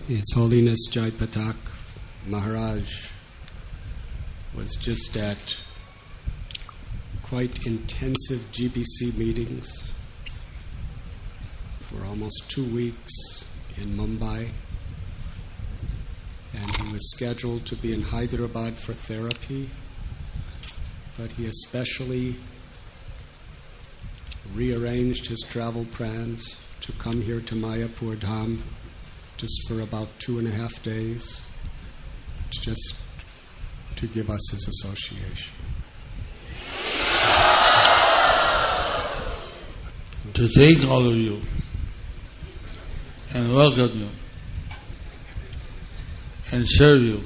His Holiness Jai Patak Maharaj was just at quite intensive GBC meetings for almost 2 weeks in Mumbai, and he was scheduled to be in Hyderabad for therapy, but he especially rearranged his travel plans to come here to Mayapur Dham just for about 2.5 days, just to give us his association. To take all of you and welcome you and serve you.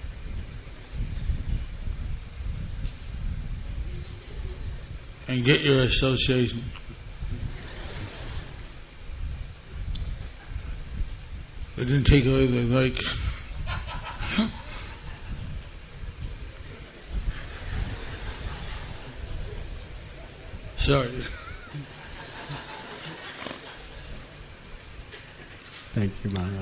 And get your association. It didn't take away the like. Sorry. Thank you, Maharaj.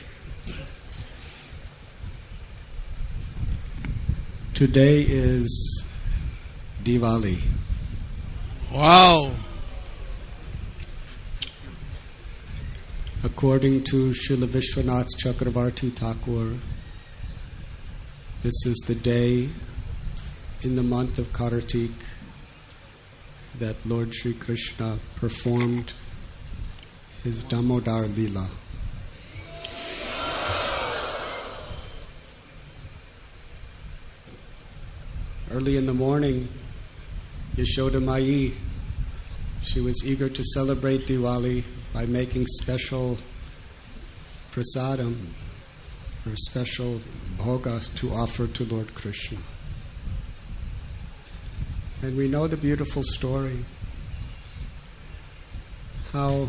Today is Diwali. Wow. According to Srila Vishwanath Chakravarti Thakur, this is the day in the month of Kartik that Lord Sri Krishna performed his Damodar Leela. Early in the morning, Yashoda Mai, she was eager to celebrate Diwali by making special prasadam, or special bhoga to offer to Lord Krishna. And we know the beautiful story, how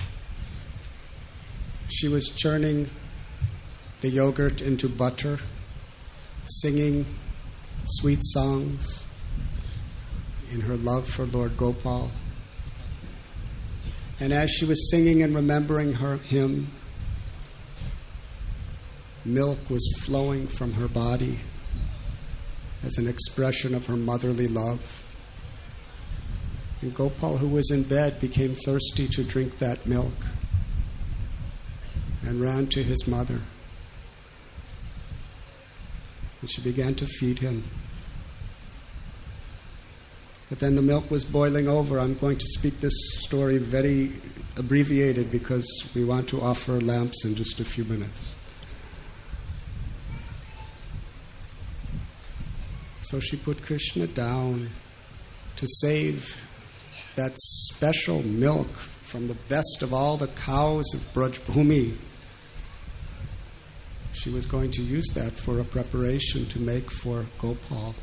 she was churning the yogurt into butter, singing sweet songs in her love for Lord Gopal. And as she was singing and remembering him, milk was flowing from her body as an expression of her motherly love. And Gopal, who was in bed, became thirsty to drink that milk and ran to his mother. And she began to feed him. But then the milk was boiling over. I'm going to speak this story very abbreviated because we want to offer lamps in just a few minutes. So she put Krishna down to save that special milk from the best of all the cows of Braj Bhumi. She was going to use that for a preparation to make for Gopal.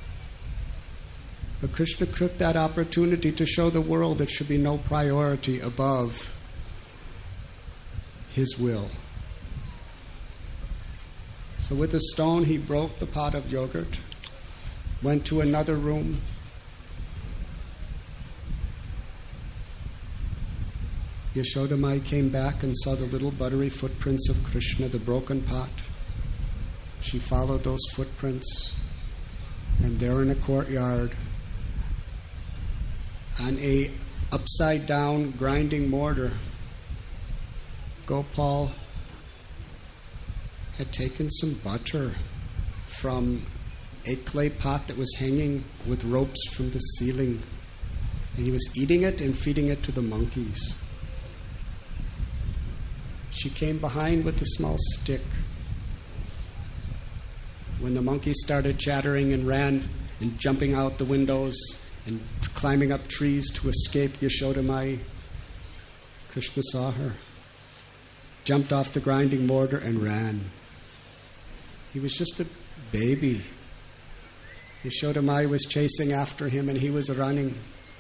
But Krishna took that opportunity to show the world there should be no priority above his will. So with a stone, he broke the pot of yogurt, went to another room, Yashoda Mai came back and saw the little buttery footprints of Krishna, the broken pot. She followed those footprints, and there in a courtyard, on a upside-down grinding mortar, Gopal had taken some butter from a clay pot that was hanging with ropes from the ceiling, and he was eating it and feeding it to the monkeys. She came behind with a small stick. When the monkeys started chattering and ran and jumping out the windows and climbing up trees to escape Yashoda Mai, Krishna saw her, jumped off the grinding mortar and ran. He was just a baby. Yashoda Mai was chasing after him and he was running.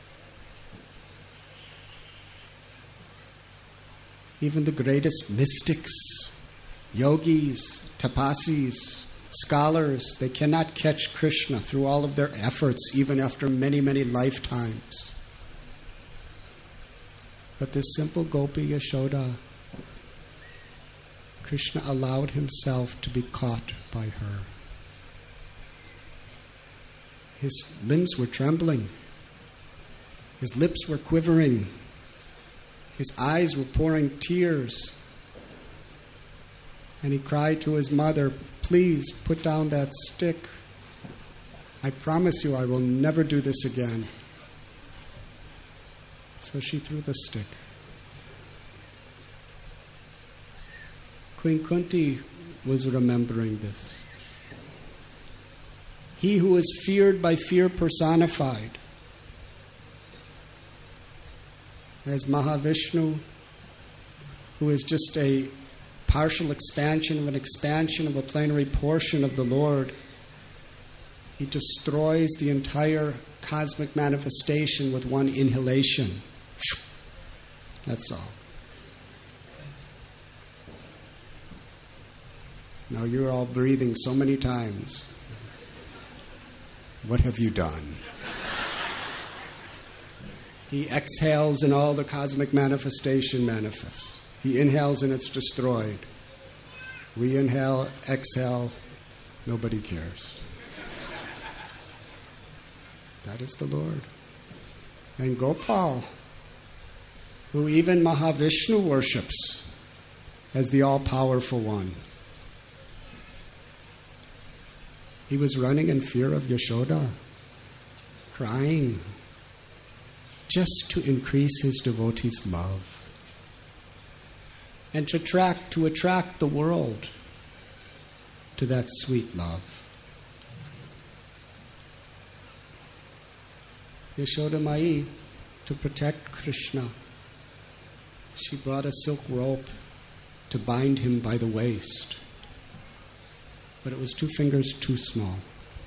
Even the greatest mystics, yogis, tapasis, scholars, they cannot catch Krishna through all of their efforts, even after many, many lifetimes. But this simple gopi, Yashoda, Krishna allowed himself to be caught by her. His limbs were trembling. His lips were quivering. His eyes were pouring tears. And he cried to his mother, "Please put down that stick. I promise you I will never do this again." So she threw the stick. Queen Kunti was remembering this. He who is feared by fear personified, as Mahavishnu, who is just a partial expansion of a plenary portion of the Lord. He destroys the entire cosmic manifestation with one inhalation. That's all. Now you're all breathing so many times. What have you done? He exhales and all the cosmic manifestation manifests. He inhales and it's destroyed. We inhale, exhale, nobody cares. That is the Lord. And Gopal, who even Mahavishnu worships as the all-powerful one, he was running in fear of Yashoda, crying, just to increase his devotees' love and to attract the world to that sweet love. Yashoda Mai, to protect Krishna, she brought a silk rope to bind him by the waist, but it was 2 fingers too small.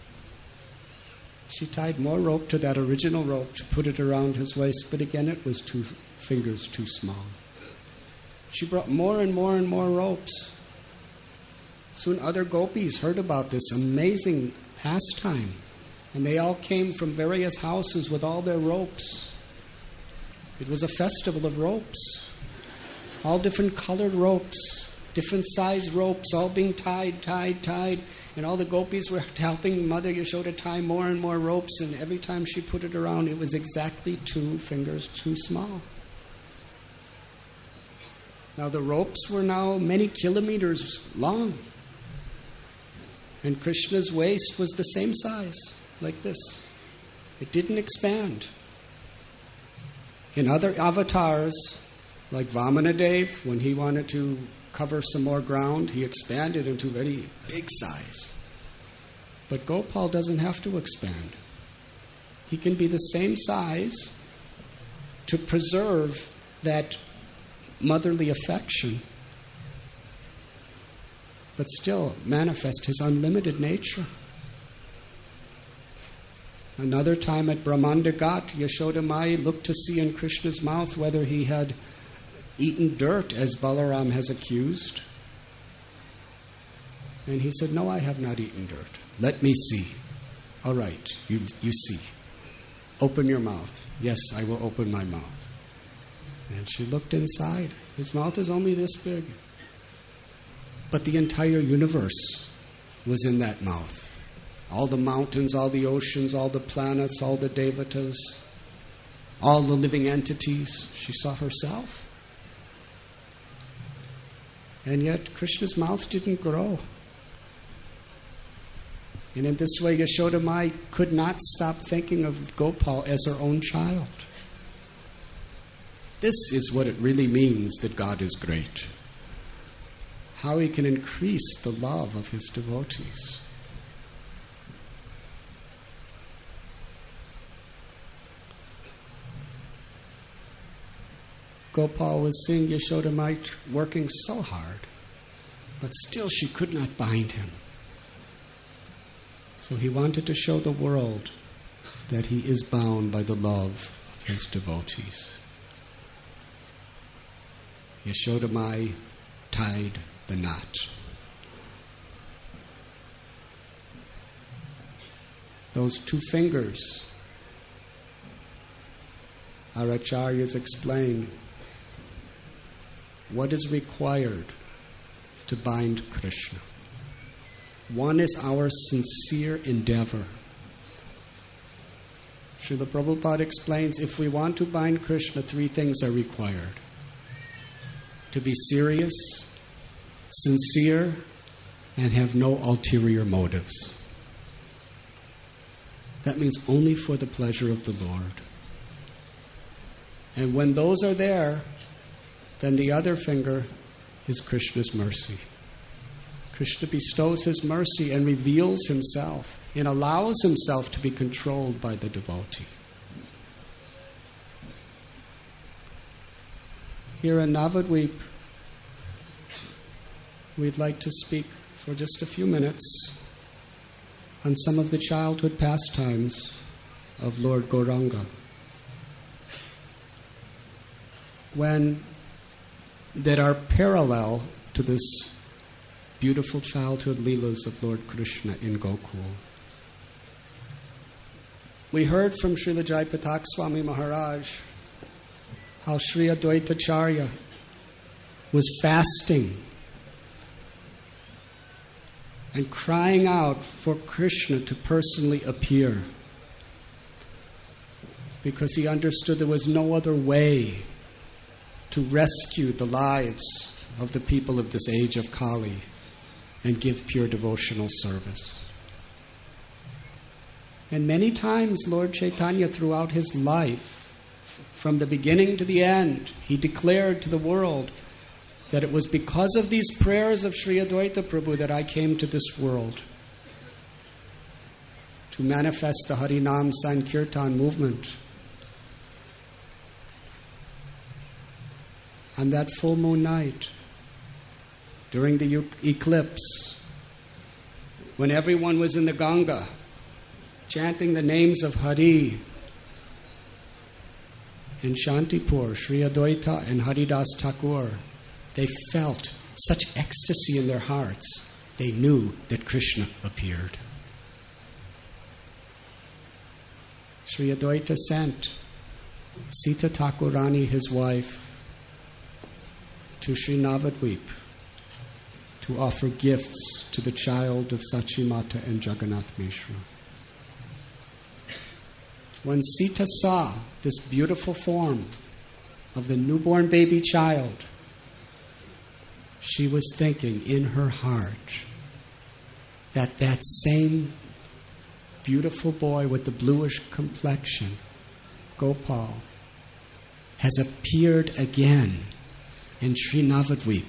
She tied more rope to that original rope to put it around his waist, but again it was 2 fingers too small. She brought more and more and more ropes. Soon other gopis heard about this amazing pastime, and they all came from various houses with all their ropes. It was a festival of ropes, all different colored ropes, different size ropes, all being tied, and all the gopis were helping Mother Yashoda tie more and more ropes, and every time she put it around, it was exactly 2 fingers too small. Now the ropes were now many kilometers long, and Krishna's waist was the same size, like this. It didn't expand. In other avatars, like Vamanadev, when he wanted to cover some more ground, he expanded into very big size. But Gopal doesn't have to expand. He can be the same size to preserve that motherly affection, but still manifest his unlimited nature. Another time at Brahmanda Ghat, Yashoda Mai looked to see in Krishna's mouth whether he had eaten dirt, as Balaram has accused. And he said, "No, I have not eaten dirt. Let me see." "All right, you see. Open your mouth." "Yes, I will open my mouth." And she looked inside. His mouth is only this big. But the entire universe was in that mouth. All the mountains, all the oceans, all the planets, all the devatas, all the living entities. She saw herself. And yet Krishna's mouth didn't grow. And in this way, Yashoda Mai could not stop thinking of Gopal as her own child. This is what it really means that God is great. How he can increase the love of his devotees. Gopal was seeing Yashoda Mai working so hard, but still she could not bind him. So he wanted to show the world that he is bound by the love of his devotees. Yashoda Mai tied the knot. Those 2 fingers, our acharyas explain what is required to bind Krishna. One is our sincere endeavor. Srila Prabhupada explains, if we want to bind Krishna, 3 things are required. To be serious, sincere, and have no ulterior motives. That means only for the pleasure of the Lord. And when those are there, then the other finger is Krishna's mercy. Krishna bestows his mercy and reveals himself and allows himself to be controlled by the devotee. Here in Navadvip, we'd like to speak for just a few minutes on some of the childhood pastimes of Lord Gauranga. That are parallel to this beautiful childhood leelas of Lord Krishna in Gokul. We heard from Srila Jaipatak Swami Maharaj how Sri Advaitacharya was fasting and crying out for Krishna to personally appear because he understood there was no other way to rescue the lives of the people of this age of Kali and give pure devotional service. And many times Lord Chaitanya, throughout his life, from the beginning to the end, he declared to the world that it was because of these prayers of Sri Advaita Prabhu that I came to this world to manifest the Harinam Sankirtan movement. On that full moon night, during the eclipse, when everyone was in the Ganga, chanting the names of Hari, in Shantipur, Sri Advaita and Haridas Thakur, they felt such ecstasy in their hearts, they knew that Krishna appeared. Sri Advaita sent Sita Thakurani, his wife, to Sri Navadvip to offer gifts to the child of Sachimata and Jagannath Mishra. When Sita saw this beautiful form of the newborn baby child, she was thinking in her heart that that same beautiful boy with the bluish complexion, Gopal, has appeared again in Sri Navadvip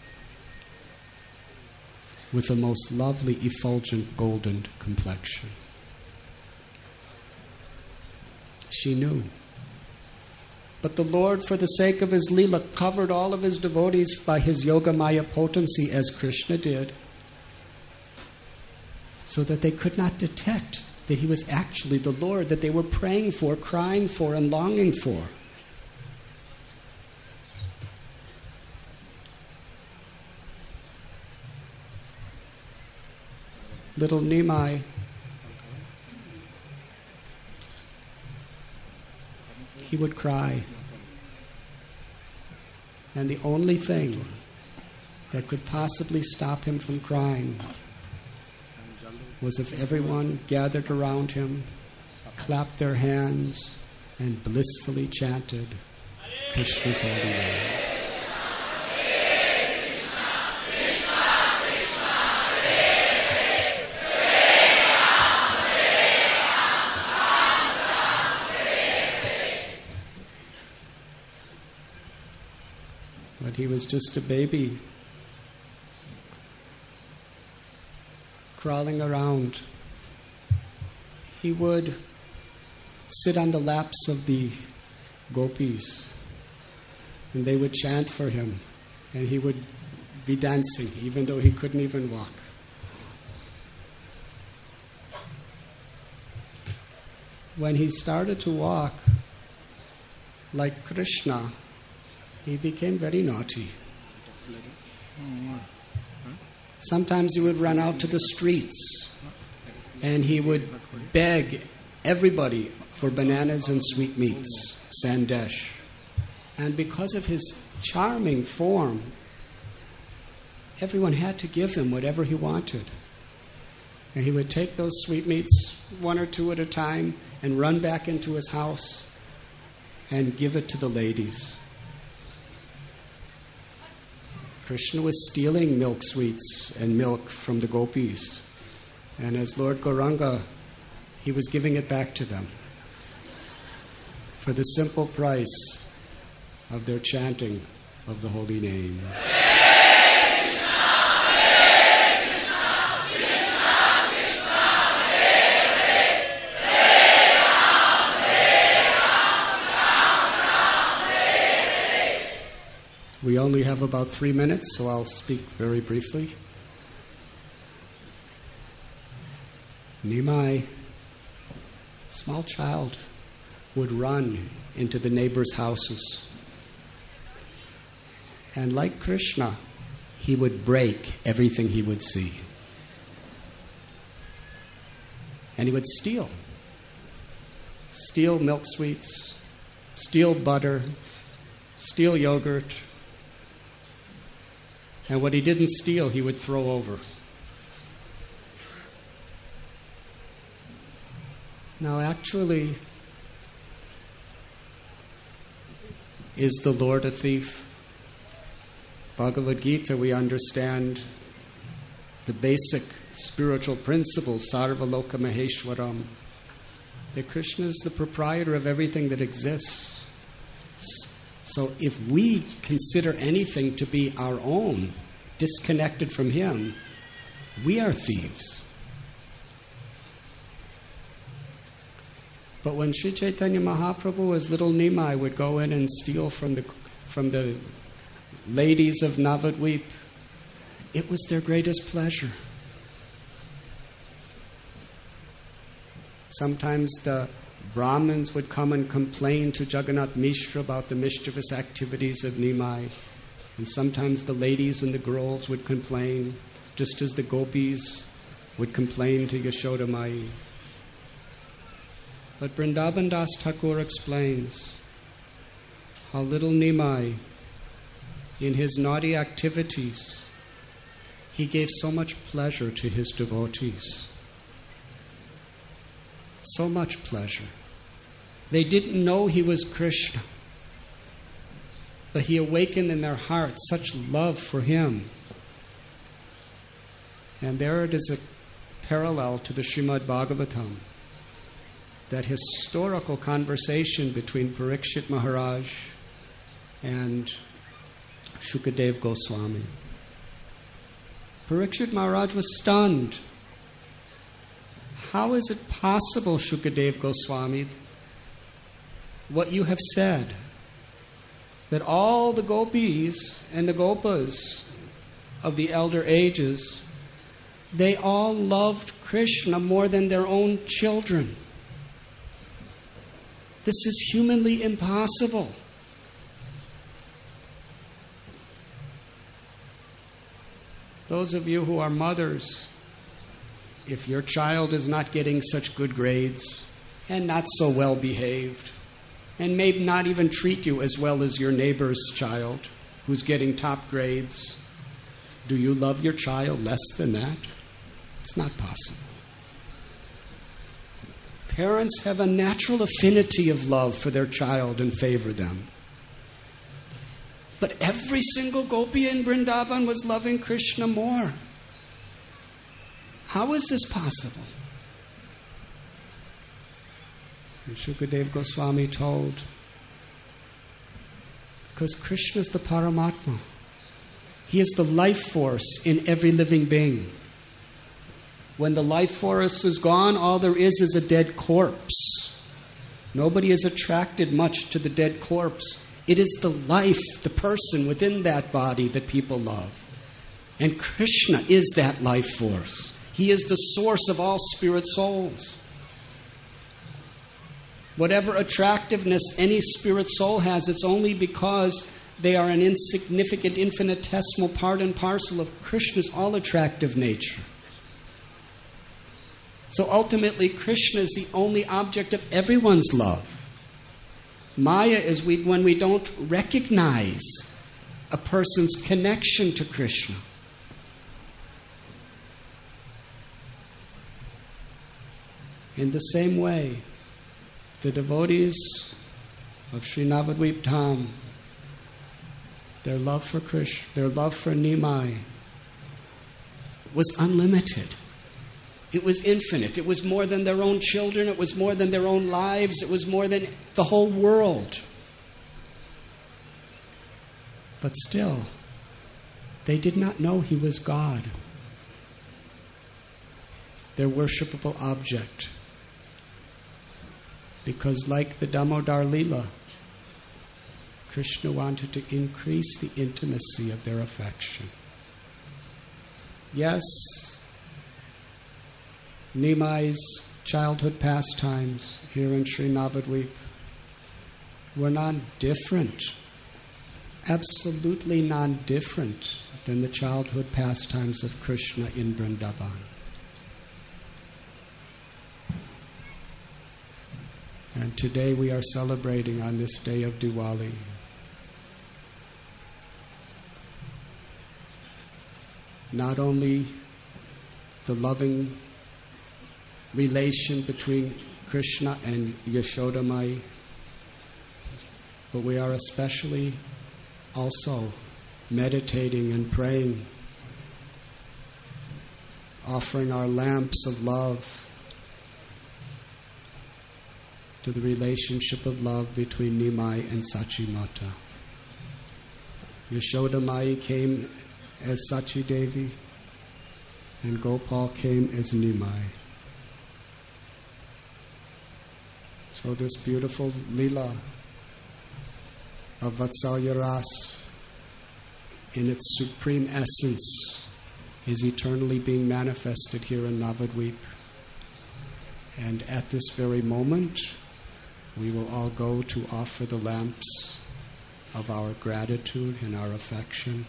with the most lovely effulgent golden complexion. She knew. But the Lord, for the sake of his Leela, covered all of his devotees by his Yoga Maya potency, as Krishna did, so that they could not detect that he was actually the Lord that they were praying for, crying for, and longing for. Little Nimai, he would cry. And the only thing that could possibly stop him from crying was if everyone gathered around him, clapped their hands, and blissfully chanted Krishna's holy names. But he was just a baby, crawling around. He would sit on the laps of the gopis, and they would chant for him, and he would be dancing, even though he couldn't even walk. When he started to walk like Krishna, he became very naughty. Sometimes he would run out to the streets and he would beg everybody for bananas and sweetmeats, sandesh. And because of his charming form everyone had to give him whatever he wanted. And he would take those sweetmeats, one or two at a time, and run back into his house and give it to the ladies. Krishna was stealing milk sweets and milk from the gopis. And as Lord Gauranga, he was giving it back to them for the simple price of their chanting of the holy name. We only have about 3 minutes, so I'll speak very briefly. Nimai, small child, would run into the neighbors' houses. And like Krishna, he would break everything he would see. And he would steal. Steal milk sweets, steal butter, steal yogurt. And what he didn't steal, he would throw over. Now, actually, is the Lord a thief? Bhagavad Gita, we understand the basic spiritual principle, Sarva Loka Maheshwaram, that Krishna is the proprietor of everything that exists. So if we consider anything to be our own, disconnected from him, we are thieves. But when Sri Chaitanya Mahaprabhu, as little Nimai, would go in and steal from the ladies of Navadvip, it was their greatest pleasure. Sometimes the Brahmins would come and complain to Jagannath Mishra about the mischievous activities of Nimai. And sometimes the ladies and the girls would complain, just as the gopis would complain to Yashoda Mai. But Vrindavan Das Thakur explains how little Nimai, in his naughty activities, he gave so much pleasure to his devotees. So much pleasure. They didn't know he was Krishna, but he awakened in their hearts such love for him. And there it is a parallel to the Srimad Bhagavatam, that historical conversation between Parikshit Maharaj and Shukadev Goswami. Parikshit Maharaj was stunned. How is it possible, Shukadev Goswami, what you have said, that all the gopis and the gopas of the elder ages, they all loved Krishna more than their own children? This is humanly impossible. Those of you who are mothers, if your child is not getting such good grades and not so well behaved, and may not even treat you as well as your neighbor's child who's getting top grades, do you love your child less than that? It's not possible. Parents have a natural affinity of love for their child and favor them. But every single gopi in Vrindavan was loving Krishna more. How is this possible? And Shukadev Goswami told, because Krishna is the Paramatma. He is the life force in every living being. When the life force is gone, all there is a dead corpse. Nobody is attracted much to the dead corpse. It is the life, the person within that body that people love. And Krishna is that life force. He is the source of all spirit souls. Whatever attractiveness any spirit soul has, it's only because they are an insignificant, infinitesimal part and parcel of Krishna's all-attractive nature. So ultimately, Krishna is the only object of everyone's love. Maya is when we don't recognize a person's connection to Krishna. In the same way, the devotees of Sri Navadvip Dham, their love for Krishna, their love for Nimai was unlimited. It was infinite. It was more than their own children. It was more than their own lives. It was more than the whole world. But still, they did not know he was God, their worshipable object. Because like the Damodar Leela, Krishna wanted to increase the intimacy of their affection. Yes, Nimai's childhood pastimes here in Sri Navadvip were non-different, absolutely non-different than the childhood pastimes of Krishna in Vrindavan. And today we are celebrating on this day of Diwali not only the loving relation between Krishna and Yashoda Mai, but we are especially also meditating and praying, offering our lamps of love to the relationship of love between Nimai and Sachi Mata. Yashoda Mai came as Sachi Devi, and Gopal came as Nimai. So this beautiful Leela of Vatsalya Ras, in its supreme essence, is eternally being manifested here in Navadvip. And at this very moment, we will all go to offer the lamps of our gratitude and our affection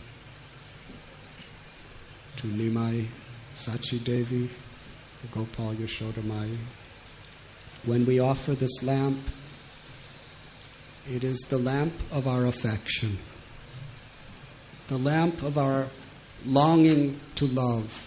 to Nimai, Sachi Devi, Gopal Yashoda Mai. When we offer this lamp, it is the lamp of our affection, the lamp of our longing to love.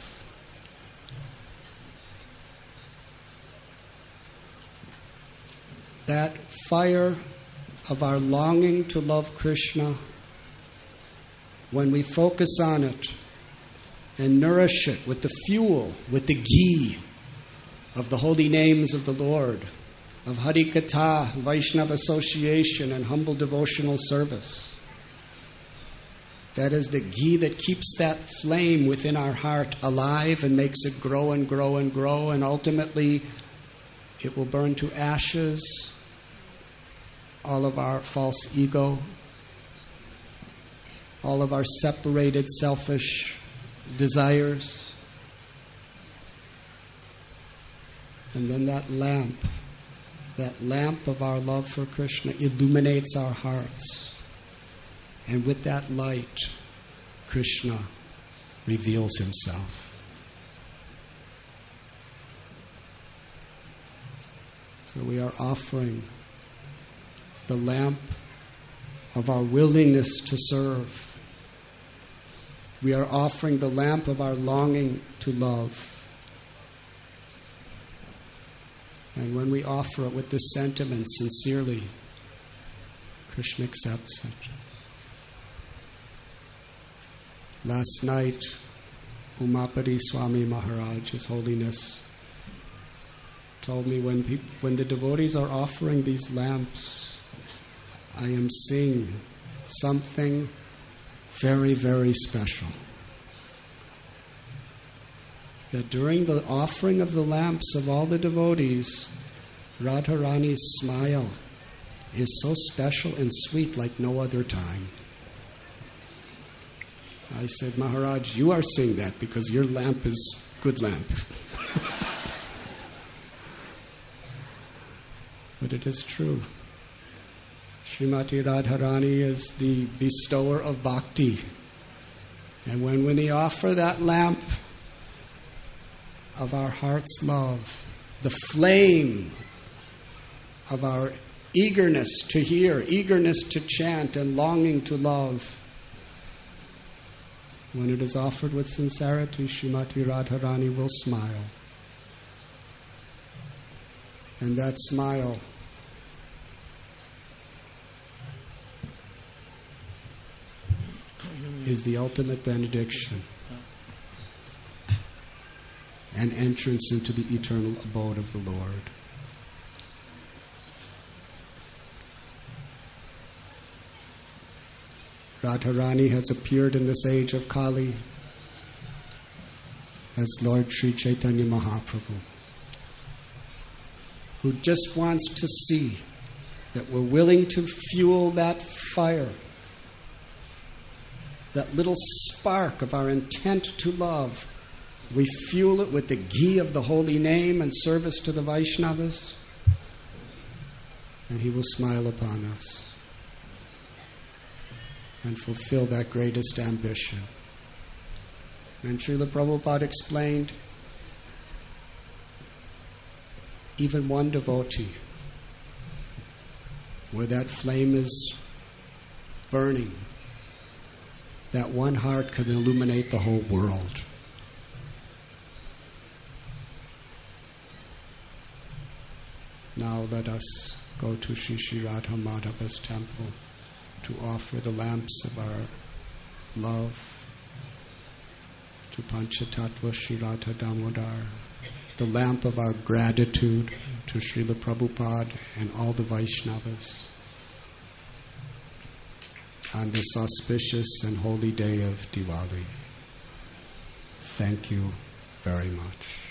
That fire of our longing to love Krishna, when we focus on it and nourish it with the fuel, with the ghee of the holy names of the Lord, of Hari Katha, Vaishnava association, and humble devotional service. That is the ghee that keeps that flame within our heart alive and makes it grow and grow and grow, and ultimately it will burn to ashes all of our false ego, all of our separated, selfish desires. And then that lamp of our love for Krishna illuminates our hearts. And with that light, Krishna reveals himself. So we are offering the lamp of our willingness to serve. We are offering the lamp of our longing to love. And when we offer it with this sentiment sincerely, Krishna accepts it. Last night, Umapati Swami Maharaj, His Holiness, told me when the devotees are offering these lamps, I am seeing something very, very special. That during the offering of the lamps of all the devotees, Radharani's smile is so special and sweet like no other time. I said, Maharaj, you are seeing that because your lamp is good lamp. But it is true. Srimati Radharani is the bestower of bhakti. And when we offer that lamp of our heart's love, the flame of our eagerness to hear, eagerness to chant, and longing to love, when it is offered with sincerity, Srimati Radharani will smile. And that smile is the ultimate benediction and entrance into the eternal abode of the Lord. Radharani has appeared in this age of Kali as Lord Sri Chaitanya Mahaprabhu, who just wants to see that we're willing to fuel that fire, that little spark of our intent to love. We fuel it with the ghee of the holy name and service to the Vaishnavas, and he will smile upon us and fulfill that greatest ambition. And Srila Prabhupada explained, even one devotee, where that flame is burning, that one heart can illuminate the whole world. Now let us go to Sri Sri Radha Madhava's temple to offer the lamps of our love to Panchatattva Sri Radha Damodar, the lamp of our gratitude to Srila Prabhupada and all the Vaishnavas on this auspicious and holy day of Diwali. Thank you very much.